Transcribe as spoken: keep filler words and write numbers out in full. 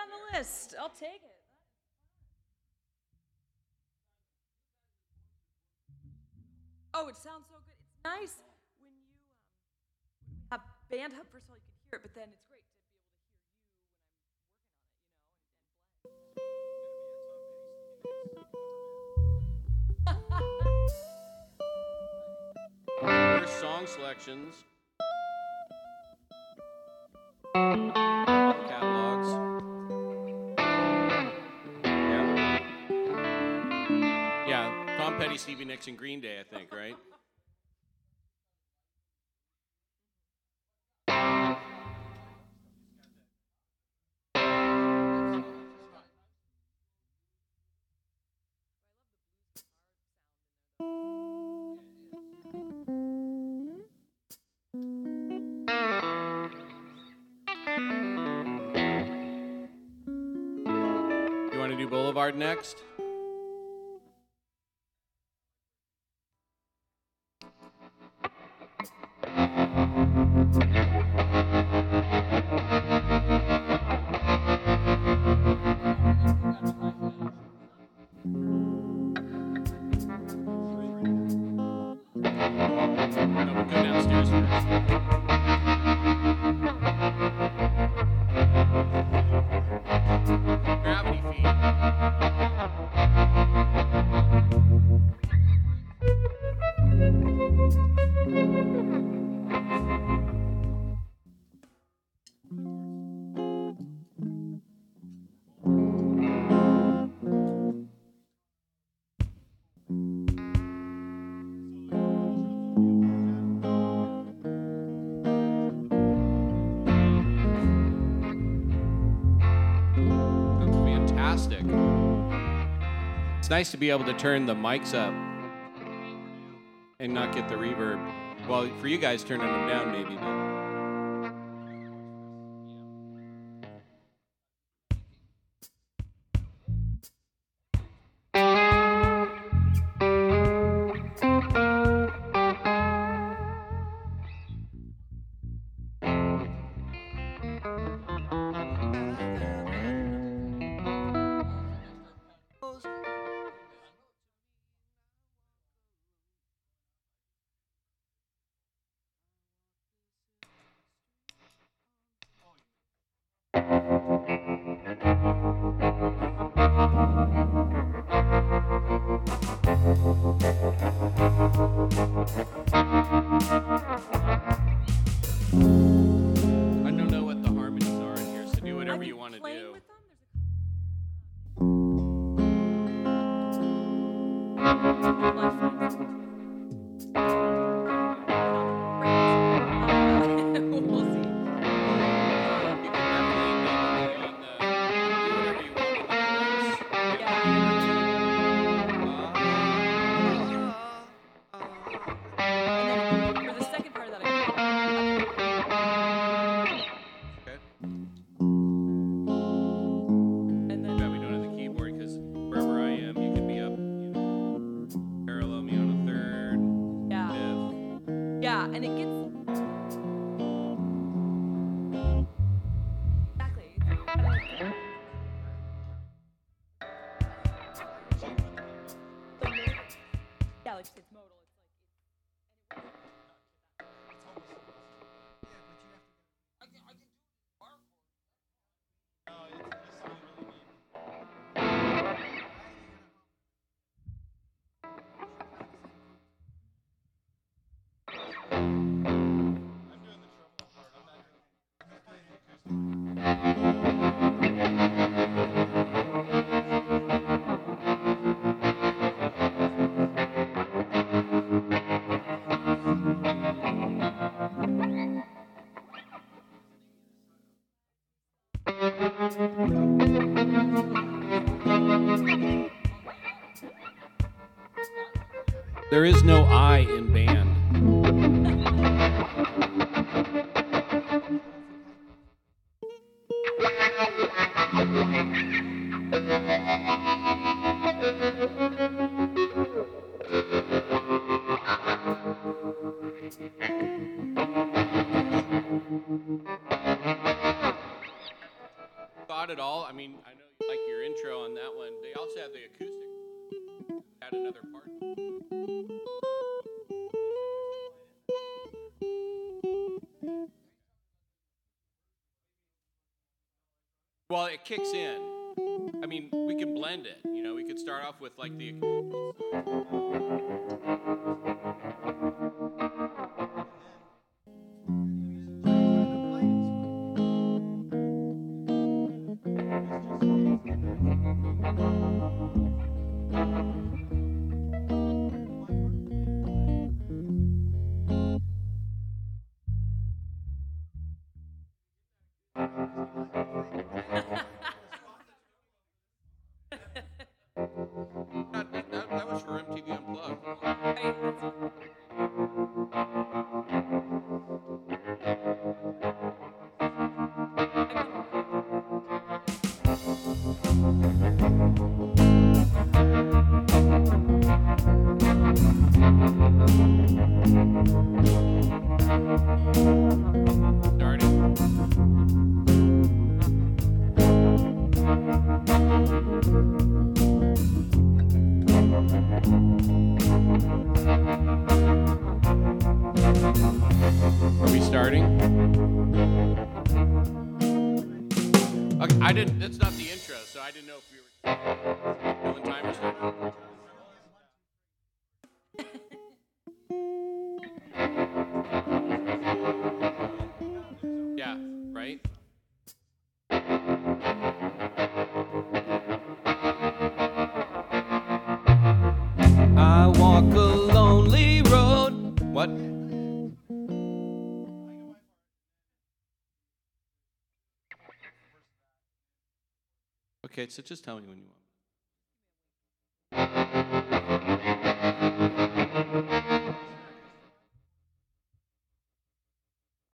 on the list. I'll take it. Oh, it sounds so good. It's nice when you um, have band hub. First of all, you can hear it, but then it's great to be able to hear you when I'm working on it, you know, and, and blend. First song selections. Catalogs. Yeah. Yeah, Tom Petty, Stevie Nicks, and Green Day, I think, right? You want to do Boulevard next? No, but go downstairs first. Gravity feed. That's fantastic. It's nice to be able to turn the mics up and not get the reverb. Well, for you guys, turning them down maybe, but. I don't know what the harmonies are in here, so do whatever you want to do. With them, there's a couple there. Um, we'll see. You can definitely maybe on the, do whatever you want with the chorus. And then for the second part of that, I Okay. and then Yeah, we don't have the keyboard because wherever I am, you can be up, you know, parallel me on a third, yeah, fifth. yeah, and it gets exactly. Yeah, like you said, it's modal. It's like There is no I in band. got it all. I mean, I know you like your intro on that one. They also have the acoustic. Add another part. Well, it kicks in. I mean, we can blend it. You know, we could start off with like the. That, that, that was for M T V Unplugged. Right, that's- Starting. Are we starting? Okay, I didn't. That's not the intro, so I didn't know if we were doing time or something. Yeah, right? I walk a lonely road. What? Okay, so just tell me when you want.